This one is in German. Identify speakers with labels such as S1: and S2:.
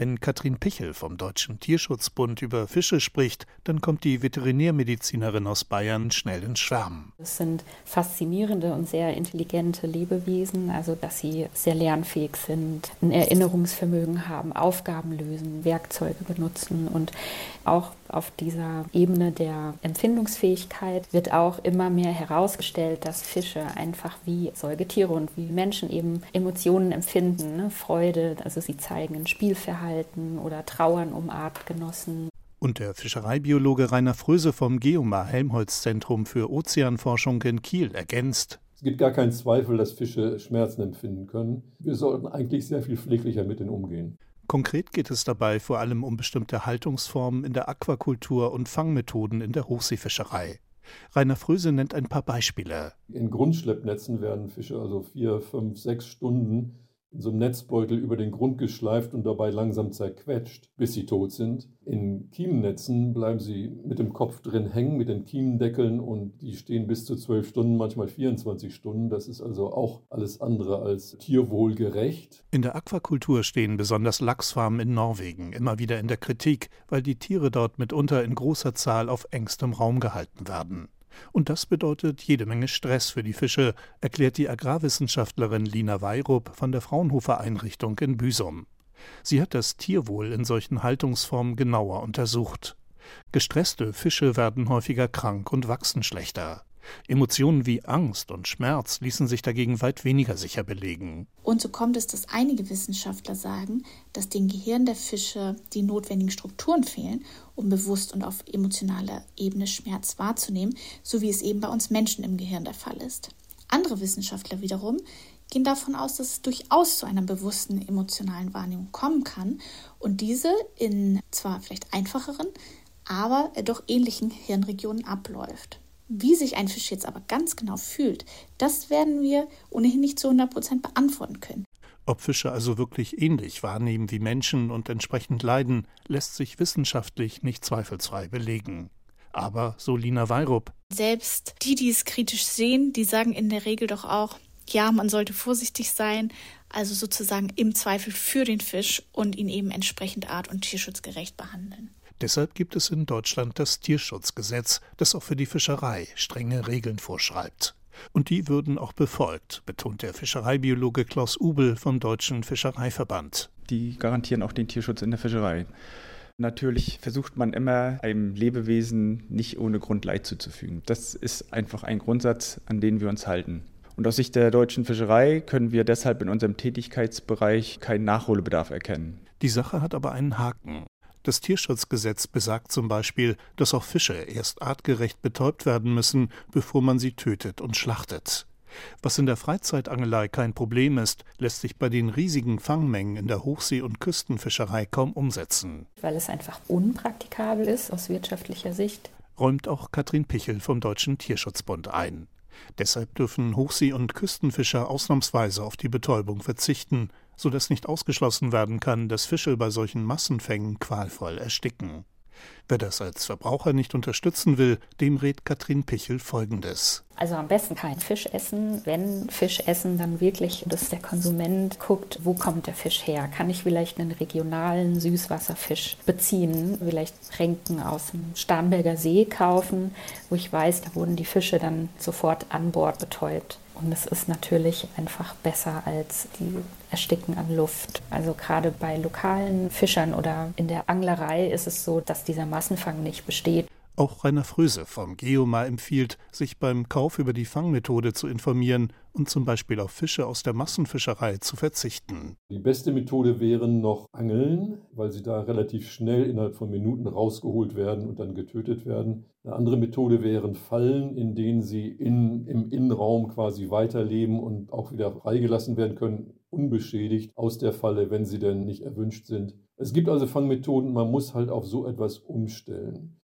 S1: Wenn Katrin Pichel vom Deutschen Tierschutzbund über Fische spricht, dann kommt die Veterinärmedizinerin aus Bayern schnell ins Schwärmen.
S2: Es sind faszinierende und sehr intelligente Lebewesen, also dass sie sehr lernfähig sind, ein Erinnerungsvermögen haben, Aufgaben lösen, Werkzeuge benutzen und auch auf dieser Ebene der Empfindungsfähigkeit wird auch immer mehr herausgestellt, dass Fische einfach wie Säugetiere und wie Menschen eben Emotionen empfinden, ne? Freude, also sie zeigen ein Spielverhalten oder trauern um Artgenossen.
S1: Und der Fischereibiologe Rainer Fröse vom Geomar-Helmholtz-Zentrum für Ozeanforschung in Kiel ergänzt:
S3: Es gibt gar keinen Zweifel, dass Fische Schmerzen empfinden können. Wir sollten eigentlich sehr viel pfleglicher mit ihnen umgehen.
S1: Konkret geht es dabei vor allem um bestimmte Haltungsformen in der Aquakultur und Fangmethoden in der Hochseefischerei. Rainer Fröse nennt ein paar Beispiele.
S3: In Grundschleppnetzen werden Fische also 4, 5, 6 Stunden in so einem Netzbeutel über den Grund geschleift und dabei langsam zerquetscht, bis sie tot sind. In Kienennetzen bleiben sie mit dem Kopf drin hängen, mit den Kienendeckeln, und die stehen bis zu 12 Stunden, manchmal 24 Stunden. Das ist also auch alles andere als tierwohlgerecht.
S1: In der Aquakultur stehen besonders Lachsfarmen in Norwegen immer wieder in der Kritik, weil die Tiere dort mitunter in großer Zahl auf engstem Raum gehalten werden. Und das bedeutet jede Menge Stress für die Fische, erklärt die Agrarwissenschaftlerin Lina Weyrup von der Fraunhofer-Einrichtung in Büsum. Sie hat das Tierwohl in solchen Haltungsformen genauer untersucht. Gestresste Fische werden häufiger krank und wachsen schlechter. Emotionen wie Angst und Schmerz ließen sich dagegen weit weniger sicher belegen.
S4: Und so kommt es, dass einige Wissenschaftler sagen, dass dem Gehirn der Fische die notwendigen Strukturen fehlen, um bewusst und auf emotionaler Ebene Schmerz wahrzunehmen, so wie es eben bei uns Menschen im Gehirn der Fall ist. Andere Wissenschaftler wiederum gehen davon aus, dass es durchaus zu einer bewussten emotionalen Wahrnehmung kommen kann und diese in zwar vielleicht einfacheren, aber doch ähnlichen Hirnregionen abläuft. Wie sich ein Fisch jetzt aber ganz genau fühlt, das werden wir ohnehin nicht zu 100% beantworten können.
S1: Ob Fische also wirklich ähnlich wahrnehmen wie Menschen und entsprechend leiden, lässt sich wissenschaftlich nicht zweifelsfrei belegen. Aber, so Lina Weyrup,
S4: selbst die es kritisch sehen, die sagen in der Regel doch auch, ja, man sollte vorsichtig sein, also sozusagen im Zweifel für den Fisch und ihn eben entsprechend art- und tierschutzgerecht behandeln.
S1: Deshalb gibt es in Deutschland das Tierschutzgesetz, das auch für die Fischerei strenge Regeln vorschreibt. Und die würden auch befolgt, betont der Fischereibiologe Klaus Ubel vom Deutschen Fischereiverband.
S5: Die garantieren auch den Tierschutz in der Fischerei. Natürlich versucht man immer, einem Lebewesen nicht ohne Grund Leid zuzufügen. Das ist einfach ein Grundsatz, an den wir uns halten. Und aus Sicht der deutschen Fischerei können wir deshalb in unserem Tätigkeitsbereich keinen Nachholbedarf erkennen.
S1: Die Sache hat aber einen Haken. Das Tierschutzgesetz besagt zum Beispiel, dass auch Fische erst artgerecht betäubt werden müssen, bevor man sie tötet und schlachtet. Was in der Freizeitangelei kein Problem ist, lässt sich bei den riesigen Fangmengen in der Hochsee- und Küstenfischerei kaum umsetzen.
S2: Weil es einfach unpraktikabel ist aus wirtschaftlicher Sicht.
S1: Räumt auch Katrin Pichel vom Deutschen Tierschutzbund ein. Deshalb dürfen Hochsee- und Küstenfischer ausnahmsweise auf die Betäubung verzichten, sodass nicht ausgeschlossen werden kann, dass Fische bei solchen Massenfängen qualvoll ersticken. Wer das als Verbraucher nicht unterstützen will, dem rät Katrin Pichel Folgendes.
S2: Also am besten kein Fisch essen. Wenn Fisch essen, dann wirklich, dass der Konsument guckt, wo kommt der Fisch her? Kann ich vielleicht einen regionalen Süßwasserfisch beziehen? Vielleicht Renken aus dem Starnberger See kaufen, wo ich weiß, da wurden die Fische dann sofort an Bord betäubt. Und es ist natürlich einfach besser als die Ersticken an Luft. Also gerade bei lokalen Fischern oder in der Anglerei ist es so, dass dieser Massenfang nicht besteht.
S1: Auch Rainer Fröse vom Geomar empfiehlt, sich beim Kauf über die Fangmethode zu informieren und zum Beispiel auf Fische aus der Massenfischerei zu verzichten.
S3: Die beste Methode wären noch Angeln, weil sie da relativ schnell innerhalb von Minuten rausgeholt werden und dann getötet werden. Eine andere Methode wären Fallen, in denen sie im Innenraum quasi weiterleben und auch wieder freigelassen werden können, unbeschädigt aus der Falle, wenn sie denn nicht erwünscht sind. Es gibt also Fangmethoden, man muss halt auf so etwas umstellen.